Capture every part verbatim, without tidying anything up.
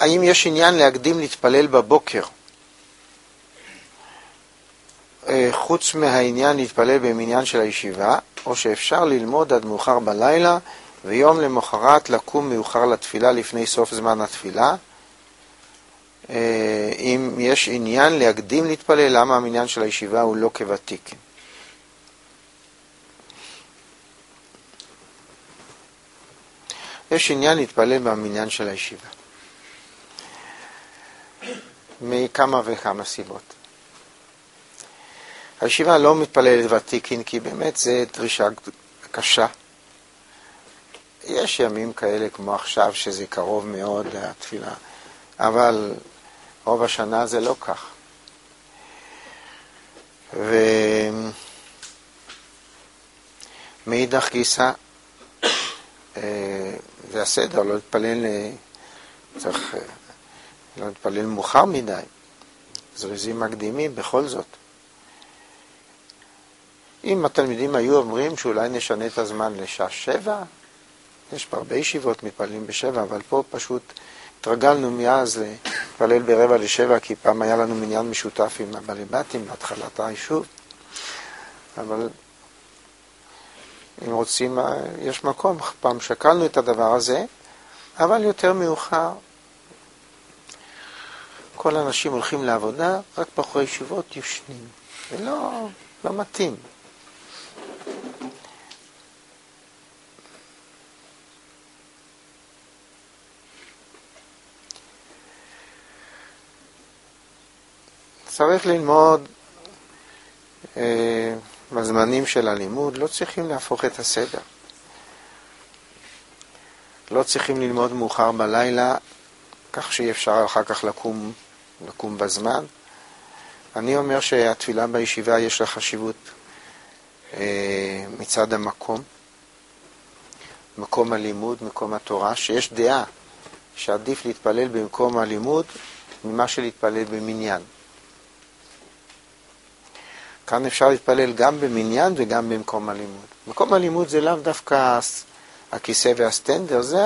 האם יש עניין להקדים להתפלל בבוקר? חוץ מהעניין להתפלל במניין של הישיבה, או שאפשר ללמוד עד מאוחר בלילה, ויום למחרת לקום מאוחר לתפילה לפני סוף זמן התפילה. אם יש עניין להקדים להתפלל, למה המניין של הישיבה הוא לא כוותיק? יש עניין להתפלל במניין של הישיבה, מכמה וכמה סיבות. הישיבה לא מתפללת ותיקין, כי באמת זה דרישה קשה. יש ימים כאלה כמו עכשיו, שזה קרוב מאוד לתפילה, אבל רוב השנה זה לא כך. ומאידך גיסא, זה הסדר, לא להתפלל, צריך לא להתפלל מאוחר מדי. זריזים מקדימים בכל זאת. אם התלמידים היו אומרים שאולי נשנה את הזמן לשעה שבע, יש פה הרבה ישיבות מתפללים בשבע, אבל פה פשוט התרגלנו מאז להתפלל ברבע לשבע, כי פעם היה לנו מניין משותף עם הבליבטים בהתחלת היישוב. אבל אם רוצים, יש מקום, פעם שקלנו את הדבר הזה, אבל יותר מאוחר. כל האנשים הולכים לעבודה, רק בחורי ישיבות יושנים. ולא, לא מתאים. צריך ללמוד אה, בזמנים של הלימוד, לא צריכים להפוך את הסדר. לא צריכים ללמוד מאוחר בלילה, כך שאי אפשר אחר כך לקום, לקום בזמן. אני אומר שהתפילה בישיבה יש לה חשיבות אה, מצד המקום, מקום הלימוד, מקום התורה, שיש דעה שעדיף להתפלל במקום הלימוד ממה שלהתפלל במניין. כאן אפשר להתפלל גם במניין וגם במקום הלימוד. מקום הלימוד זה לאו דווקא הכיסא והסטנדר, זה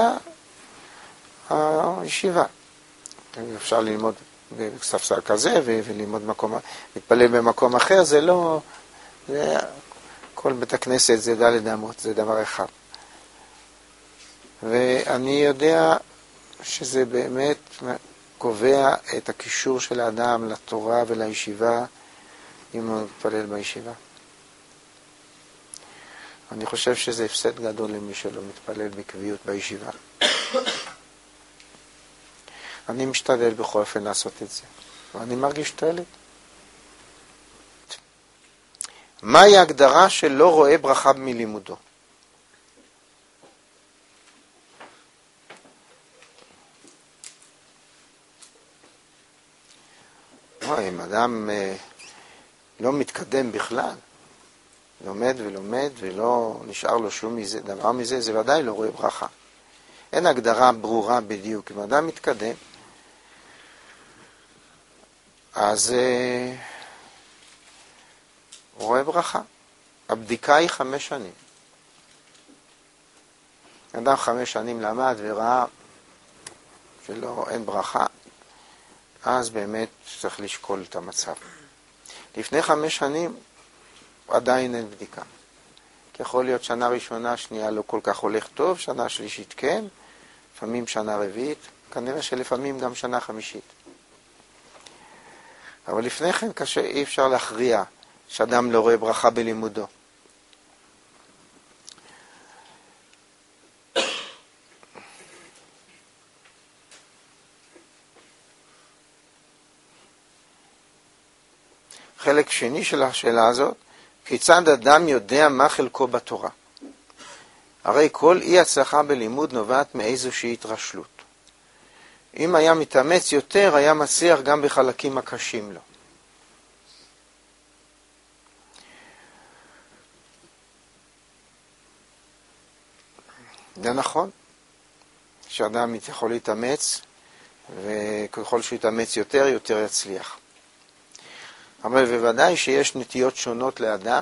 הישיבה. אפשר ללמוד בספסל כזה וללמוד מקום, להתפלל במקום אחר, זה לא, זה, כל בית הכנסת זה דלת אמות, זה דבר אחד. ואני יודע שזה באמת קובע את הקישור של האדם לתורה ולישיבה, אם הוא מתפלל בישיבה. אני חושב שזה הפסד גדול למי שלא מתפלל בקביעות בישיבה. אני משתדל בכל אופן לעשות את זה, ואני מרגיש תועלת. מהי ההגדרה של לא רואה ברכה מלימודו? אם אדם לא מתקדם בכלל, לומד ולומד ולא נשאר לו שום מזה, דבר מזה, זה ודאי לא רואה ברכה. אין הגדרה ברורה בדיוק. אם אדם מתקדם, אז אה, הוא רואה ברכה. הבדיקה היא חמש שנים. אדם חמש שנים למד וראה שלא, אין ברכה, אז באמת צריך לשקול את המצב. לפני חמש שנים עדיין אין בדיקה. כי יכול להיות שנה ראשונה, שנייה לא כל כך הולך טוב, שנה שלישית כן, לפעמים שנה רביעית, כנראה שלפעמים גם שנה חמישית. אבל לפני כן קשה, אי אפשר להכריע שאדם לא רואה ברכה בלימודו. חלק שני של השאלה הזאת, כיצד אדם יודע מה חלקו בתורה? הרי כל אי הצלחה בלימוד נובעת מאיזושהי התרשלות. אם היה מתאמץ יותר, היה מצליח גם בחלקים הקשים לו. זה נכון, שאדם יכול להתאמץ, וככל שהוא יתאמץ יותר, יותר יצליח. אבל בוודאי שיש נטיות שונות לאדם,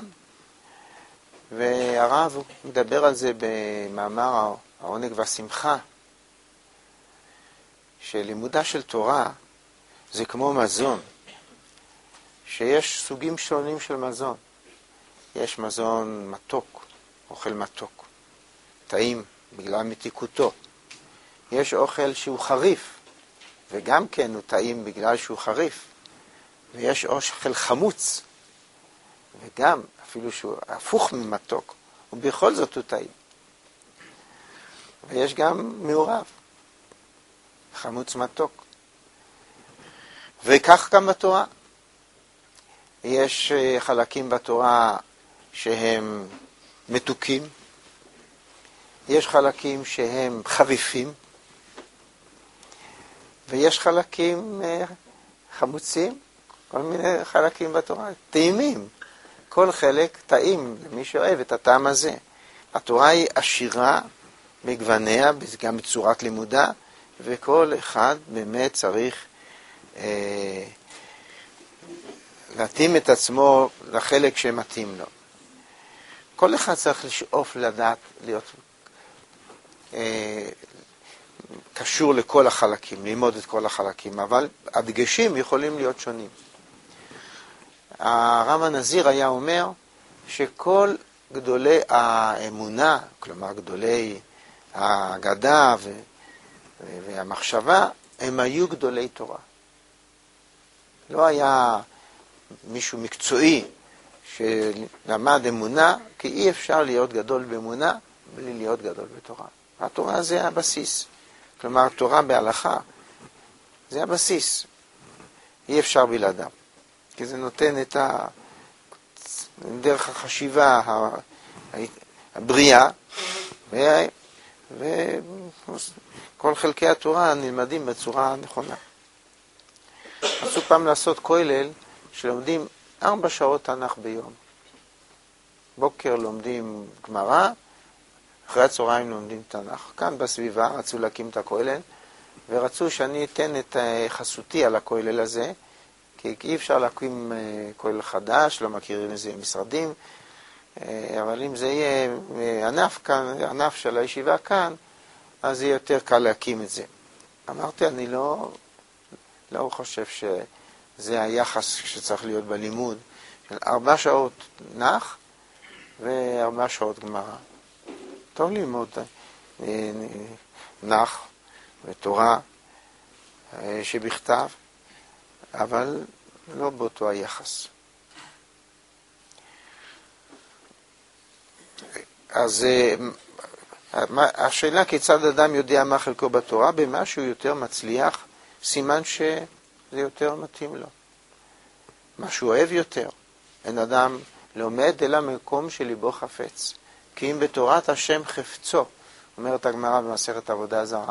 והרב מדבר על זה במאמר העונג והשמחה, שלימודה של תורה זה כמו מזון, שיש סוגים שונים של מזון. יש מזון מתוק, אוכל מתוק, טעים בגלל מתיקותו. יש אוכל שהוא חריף, וגם כן הוא טעים בגלל שהוא חריף. ויש אוכל חמוץ, וגם אפילו שהוא הפוך ממתוק, ובכל זאת הוא טעים. ויש גם מעורב, חמוץ מתוק. וכך גם בתורה. יש חלקים בתורה שהם מתוקים, יש חלקים שהם חריפים, ויש חלקים חמוצים, כל מיני חלקים בתורה, טעימים. כל חלק טעים למי שאוהב את הטעם הזה. התורה היא עשירה בגווניה, גם בצורת לימודה, וכל אחד באמת צריך אה, להתאים את עצמו לחלק שמתאים לו. כל אחד צריך לשאוף לדעת, להיות אה, קשור לכל החלקים, ללמוד את כל החלקים, אבל הדגשים יכולים להיות שונים. הרב הנזיר היה אומר שכל גדולי האמונה, כלומר גדולי האגדה ו- והמחשבה, הם היו גדולי תורה. לא היה מישהו מקצועי שלמד אמונה, כי אי אפשר להיות גדול באמונה בלי להיות גדול בתורה. התורה זה הבסיס. כלומר, התורה בהלכה זה הבסיס. אי אפשר בלעדיו. כי זה נותן את ה... דרך החשיבה הבריאה, וכל חלקי התורה נלמדים בצורה נכונה. רצו פעם לעשות כולל שלומדים ארבע שעות תנ"ך ביום. בוקר לומדים גמרא, אחרי הצהריים לומדים תנ"ך. כאן בסביבה רצו להקים את הכולל, ורצו שאני אתן את חסותי על הכולל הזה, כי אי אפשר להקים כולל חדש, לא מכירים איזה משרדים, אבל אם זה יהיה ענף כאן, ענף של הישיבה כאן, אז יהיה יותר קל להקים את זה. אמרתי, אני לא, לא חושב שזה היחס שצריך להיות בלימוד, של ארבע שעות נח וארבע שעות גמרא. טוב ללמוד נח ותורה שבכתב, אבל לא באותו היחס. אז השאלה כיצד אדם יודע מה חלקו בתורה, במה שהוא יותר מצליח, סימן שזה יותר מתאים לו. מה שהוא אוהב יותר. אין אדם לומד אלא מקום שליבו חפץ. כי אם בתורת השם חפצו, אומרת הגמרא במסכת עבודה זרה,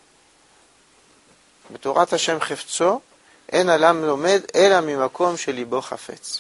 בתורת השם חפצו, אין אדם לומד אלא ממקום שליבו חפץ.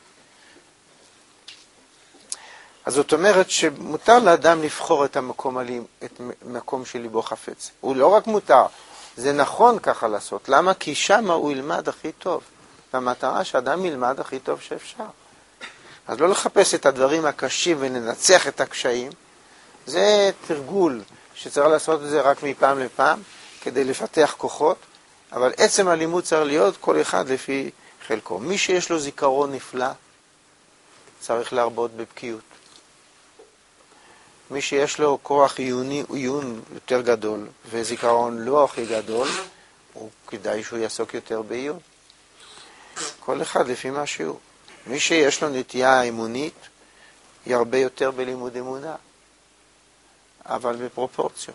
אז זאת אומרת שמותר לאדם לבחור את המקום, את מקום שליבו חפץ. הוא לא רק מותר, זה נכון ככה לעשות. למה? כי שם הוא ילמד הכי טוב. והמטרה שאדם ילמד הכי טוב שאפשר. אז לא לחפש את הדברים הקשים ולנצח את הקשיים. זה תרגול שצריך לעשות את זה רק מפעם לפעם, כדי לפתח כוחות. אבל עצם הלימוד צריך להיות כל אחד לפי חלקו. מי שיש לו זיכרון נפלא, צריך להרבות בבקיאות. מי שיש לו כוח עיוני, עיון יותר גדול, וזיכרון לא הכי גדול, הוא כדאי שהוא יעסוק יותר בעיון. כל אחד לפי מה שהוא. מי שיש לו נטייה אמונית, ירבה יותר בלימוד אמונה, אבל בפרופורציות.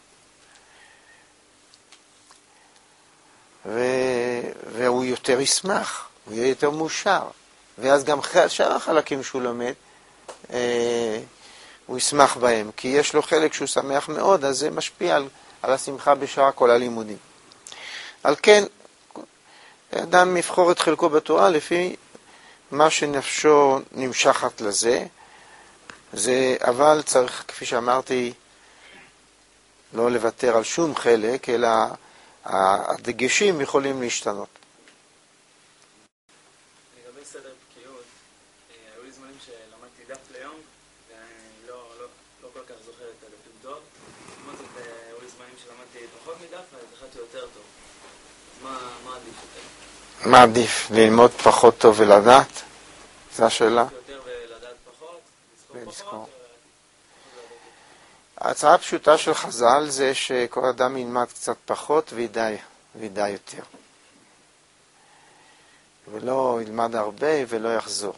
ו... והוא יותר ישמח, הוא יהיה יותר מאושר. ואז גם שאר החלקים שהוא לומד, אה, הוא ישמח בהם, כי יש לו חלק שהוא שמח מאוד, אז זה משפיע על, על השמחה בשאר כל הלימודים. על כן, אדם יבחור את חלקו בתורה לפי מה שנפשו נמשכת לזה, זה, אבל צריך, כפי שאמרתי, לא לוותר על שום חלק, אלא הדגשים יכולים להשתנות. לגבי סדר בקיאות, היו לי זמנים שלמדתי דף ליום, ואני לא, לא, לא כל כך זוכר את הדפים טוב. כמו זאת, היו לי זמנים שלמדתי פחות מדף, אז זכרתי יותר טוב. מה עדיף? ללמוד פחות טוב ולדעת? זו השאלה. יותר ולדעת פחות, לזכור פחות. ההצעה הפשוטה של חז"ל זה שכל אדם ילמד קצת פחות וידע, וידע יותר. ולא ילמד הרבה ולא יחזור.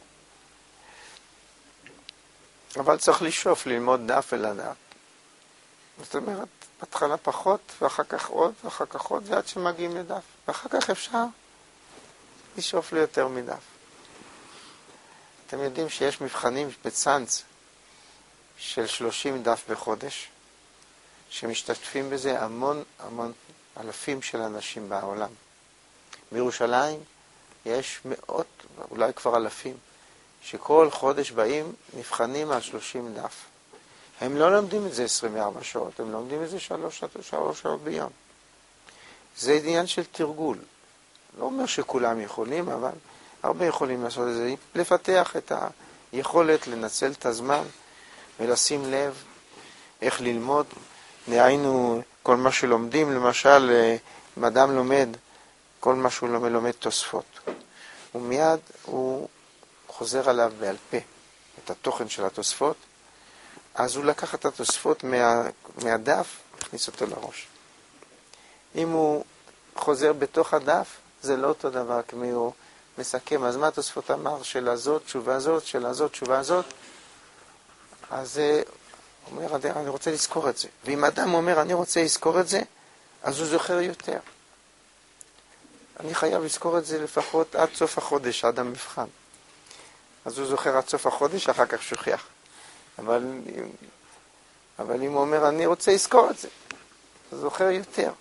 אבל צריך לשאוף ללמוד דף ולדעת. זאת אומרת, בהתחלה פחות, ואחר כך עוד, ואחר כך עוד, ועד שמגיעים לדף. ואחר כך אפשר לשאוף ליותר מדף. אתם יודעים שיש מבחנים בצאנז של שלושים דף בחודש, שמשתתפים בזה המון המון אלפים של אנשים בעולם. בירושלים יש מאות, אולי כבר אלפים, שכל חודש באים מבחנים על שלושים דף. הם לא לומדים את זה עשרים וארבע שעות, הם לומדים את זה שלוש שעות ביום. זה עניין של תרגול. לא אומר שכולם יכולים, אבל הרבה יכולים לעשות את זה. לפתח את היכולת לנצל את הזמן ולשים לב איך ללמוד. נהיינו כל מה שלומדים, למשל, אם אדם לומד, כל מה שהוא לומד, לומד תוספות. ומיד הוא חוזר עליו בעל פה, את התוכן של התוספות, אז הוא לקח את התוספות מה, מהדף, הכניס אותו לראש. אם הוא חוזר בתוך הדף, זה לא אותו דבר כמי הוא מסכם. אז מה התוספות אמר? שאלה זאת, תשובה זאת, שאלה זאת, תשובה זאת. אז הוא אומר, אני רוצה לזכור את זה. ואם אדם אומר, אני רוצה לזכור את זה, אז הוא זוכר יותר. אני חייב לזכור את זה לפחות עד סוף החודש, עד המבחן. אז הוא זוכר עד סוף החודש, אחר כך שוכח. אבל, אבל אם הוא אומר, אני רוצה לזכור את זה, הוא זוכר יותר.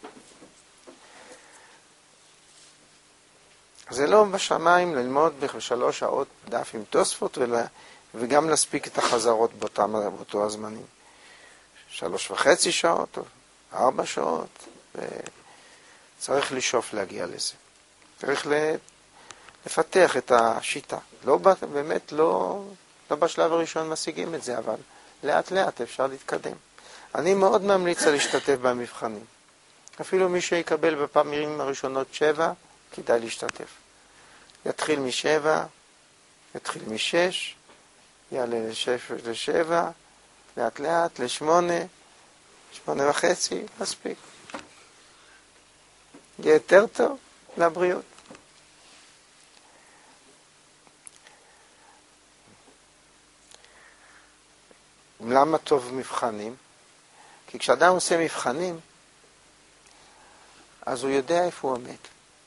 זה לא בשמיים ללמוד בשלוש שעות דף עם תוספות, ולה, וגם להספיק את החזרות באותם, באותו הזמנים. שלוש וחצי שעות, או ארבע שעות, וצריך לשאוף להגיע לזה. צריך לפתח את השיטה. לא, באמת לא, לא בשלב הראשון משיגים את זה, אבל לאט לאט אפשר להתקדם. אני מאוד ממליץ להשתתף במבחנים. אפילו מי שיקבל בפעמים הראשונות שבע, כדאי להשתתף. יתחיל משבע, יתחיל משש, יעלה לשש ולשבע, לאט לאט לשמונה, שמונה וחצי, מספיק. יהיה יותר טוב לבריאות. למה טוב מבחנים? כי כשאדם עושה מבחנים, אז הוא יודע איפה הוא עומד.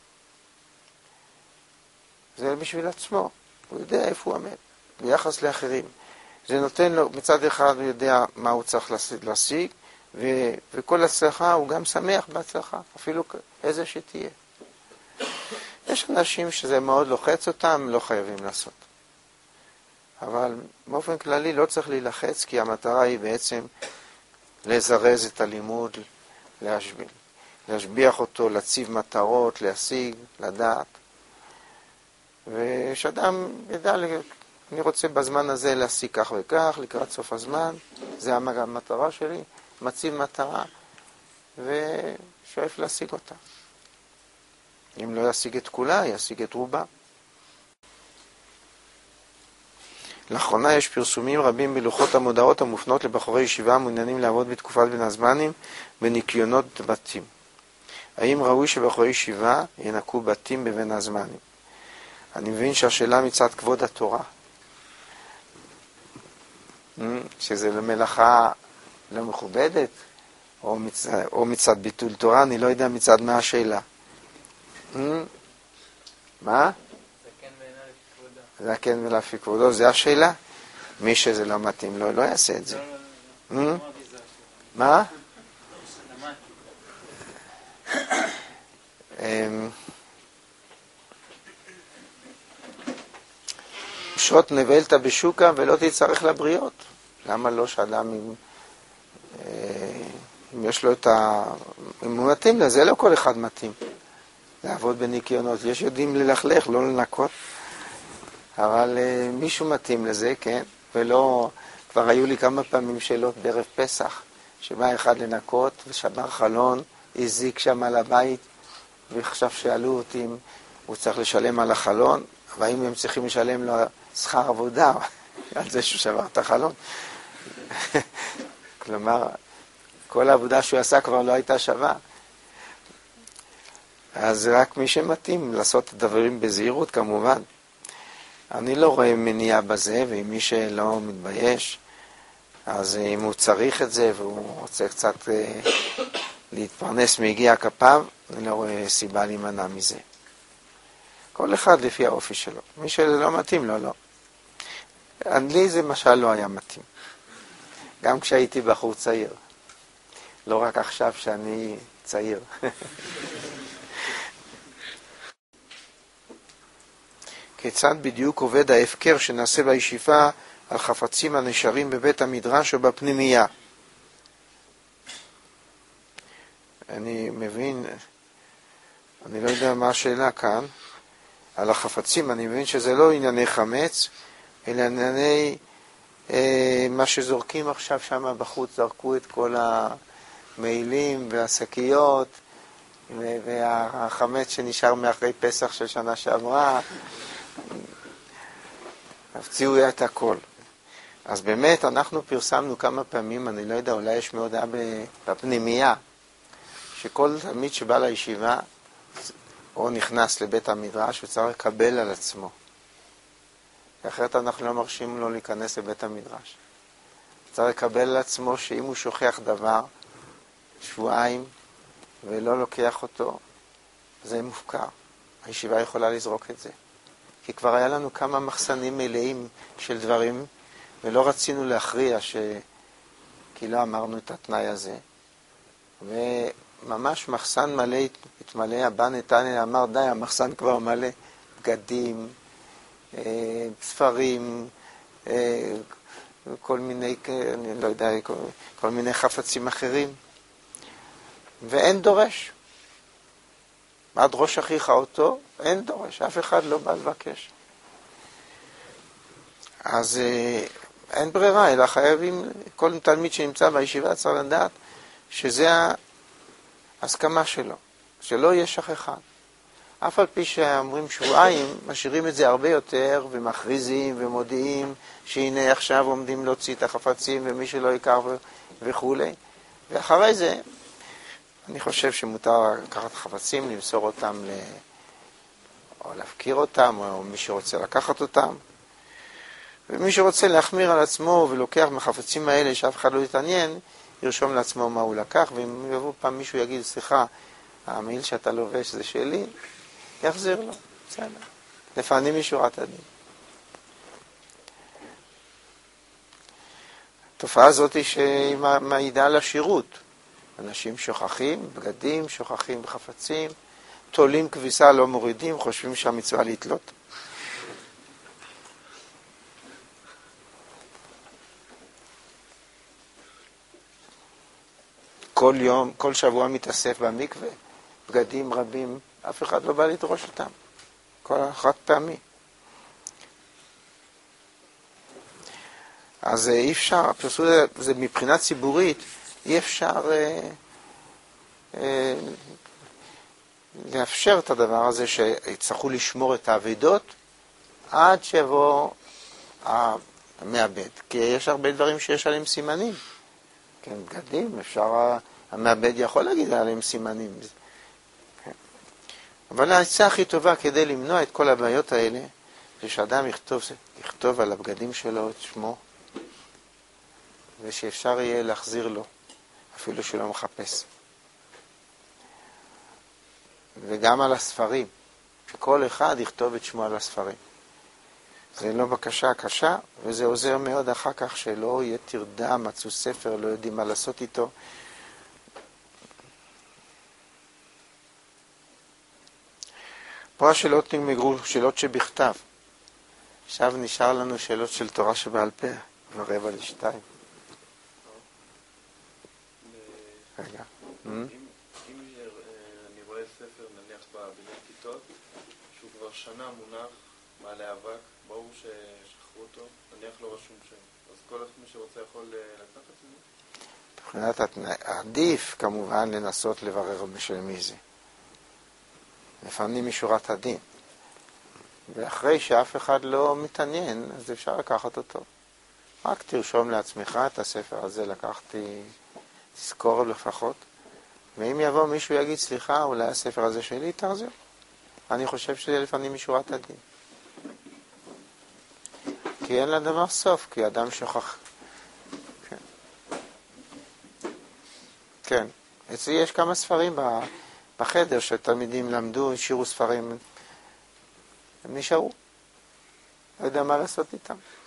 זה בשביל עצמו. הוא יודע איפה הוא עומד, ביחס לאחרים. זה נותן לו, מצד אחד הוא יודע מה הוא צריך להשיג, ו- וכל הצלחה הוא גם שמח בהצלחה, אפילו איזה שתהיה. יש אנשים שזה מאוד לוחץ אותם, לא חייבים לעשות. אבל באופן כללי לא צריך להילחץ, כי המטרה היא בעצם לזרז את הלימוד, להשביע, להשביח אותו, להציב מטרות, להשיג, לדעת. ושאדם ידע, אני רוצה בזמן הזה להשיג כך וכך, לקראת סוף הזמן, זה המטרה שלי, מציב מטרה, ושואף להשיג אותה. אם לא ישיג את כולה, ישיג את רובה. לאחרונה יש פרסומים רבים בלוחות המודעות המופנות לבחורי ישיבה המעוניינים לעבוד בתקופת בין הזמנים בניקיונות בתים. האם ראוי שבחורי ישיבה ינקו בתים בבין הזמנים? אני מבין שהשאלה מצד כבוד התורה, שזה מלאכה לא מכובדת, או מצד, או מצד ביטול תורה, אני לא יודע מצד מה השאלה. מה? זה כן ולהפי כבודו, זה השאלה? מי שזה לא מתאים לו, לא יעשה את זה. מה? שוט נבלת בשוקה ולא תצטרך לבריות. למה לא שאדם אם, אם יש לו את ה... אם הוא מתאים לזה, לא כל אחד מתאים לעבוד בניקיונות. יש יודעים ללכלך, לא לנקות. אבל uh, מישהו מתאים לזה, כן? ולא, כבר היו לי כמה פעמים שאלות בערב פסח, שבא אחד לנקות ושבר חלון, הזיק שם על הבית, ועכשיו שאלו אותי אם הוא צריך לשלם על החלון, והאם הם צריכים לשלם לו שכר עבודה על זה שהוא שבר את החלון. כלומר, כל העבודה שהוא עשה כבר לא הייתה שווה. אז רק מי שמתאים לעשות את הדברים בזהירות כמובן. אני לא רואה מניעה בזה, ומי שלא מתבייש, אז אם הוא צריך את זה והוא רוצה קצת להתפרנס מיגיע כפיו, אני לא רואה סיבה להימנע מזה. כל אחד לפי האופי שלו. מי שלא מתאים לו, לא. לי זה משל לא היה מתאים. גם כשהייתי בחור צעיר. לא רק עכשיו שאני צעיר. כיצד בדיוק עובד ההפקר שנעשה בישיבה על חפצים הנשארים בבית המדרש או בפנימייה? אני מבין, אני לא יודע מה השאלה כאן, על החפצים, אני מבין שזה לא ענייני חמץ, אלא ענייני אה, מה שזורקים עכשיו שם בחוץ, זרקו את כל המעילים והשקיות, והחמץ שנשאר מאחרי פסח של שנה שעברה, הפציעו את הכל. אז באמת אנחנו פרסמנו כמה פעמים, אני לא יודע, אולי יש מהודעה בפנימייה, שכל תלמיד שבא לישיבה או נכנס לבית המדרש וצריך לקבל על עצמו. אחרת אנחנו לא מרשים לו להיכנס לבית המדרש. צריך לקבל על עצמו שאם הוא שוכח דבר שבועיים ולא לוקח אותו, זה מופקר. הישיבה יכולה לזרוק את זה. כי כבר היה לנו כמה מחסנים מלאים של דברים, ולא רצינו להכריע ש... כי לא אמרנו את התנאי הזה. וממש מחסן מלא התמלא, הבא נתניה אמר, די, המחסן כבר מלא. בגדים, ספרים, כל מיני, אני לא יודע, כל, כל מיני חפצים אחרים. ואין דורש. עד ראש אחיך אותו, אין דורש, אף אחד לא בא לבקש. אז אין ברירה, אלא חייבים, כל תלמיד שנמצא בישיבה צריך לדעת שזה ההסכמה שלו, שלא יהיה שכחה. אף על פי שאומרים שבועיים, משאירים את זה הרבה יותר, ומכריזים ומודיעים שהנה עכשיו עומדים להוציא את החפצים ומי שלא יקר וכו'. ואחרי זה, אני חושב שמותר לקחת חפצים, למסור אותם, ל... או להפקיר אותם, או מי שרוצה לקחת אותם. ומי שרוצה להחמיר על עצמו ולוקח מחפצים האלה שאף אחד לא יתעניין, ירשום לעצמו מה הוא לקח, ואם יבוא פעם מישהו יגיד, סליחה, המעיל שאתה לובש זה שלי, יחזיר לו, בסדר. לפנים משורת הדין. התופעה הזאת היא שהיא מעידה על השירות. אנשים שוכחים, בגדים, שוכחים חפצים, תולים כביסה, לא מורידים, חושבים שהמצווה להתלות. כל יום, כל שבוע מתאסף במקווה, בגדים רבים, אף אחד לא בא לדרוש אותם. כל אחת פעמי. אז אי אפשר, פשוט זה מבחינה ציבורית, אי אפשר אה, אה, לאפשר את הדבר הזה שיצטרכו לשמור את העבדות עד שיבוא המעבד. כי יש הרבה דברים שיש עליהם סימנים. כן, בגדים, אפשר, המעבד יכול להגיד עליהם סימנים. אבל העצה הכי טובה כדי למנוע את כל הבעיות האלה, זה שאדם יכתוב, יכתוב על הבגדים שלו את שמו, ושאפשר יהיה להחזיר לו, אפילו שהוא לא מחפש. וגם על הספרים, שכל אחד יכתוב את שמו על הספרים. זה לא בקשה קשה, וזה עוזר מאוד אחר כך שלא יהיה תרדה, מצאו ספר, לא יודעים מה לעשות איתו. פה השאלות נגמרו, שאלות שבכתב. עכשיו נשאר לנו שאלות של תורה שבעל פה, ורבע לשתיים. רגע. אם אני רואה ספר, נניח בבניין כיתות, שהוא כבר שנה מונח מעלה אבק, ברור ששכחו אותו, נניח לא רשום שם. אז כל מי שרוצה יכול לקחת את זה? מבחינת עדיף כמובן לנסות לברר בשל מי זה. לפנים משורת הדין. ואחרי שאף אחד לא מתעניין, אז אפשר לקחת אותו. רק תרשום לעצמך את הספר הזה, לקחתי, תזכור לפחות. ואם יבוא מישהו יגיד, סליחה, אולי הספר הזה שלי, תחזיר. אני חושב שזה לפנים משורת הדין. כי אין לדבר סוף, כי אדם שוכח. כן. כן. אצלי יש כמה ספרים בחדר שתלמידים למדו, שירו ספרים. הם נשארו. לא יודע מה לעשות איתם.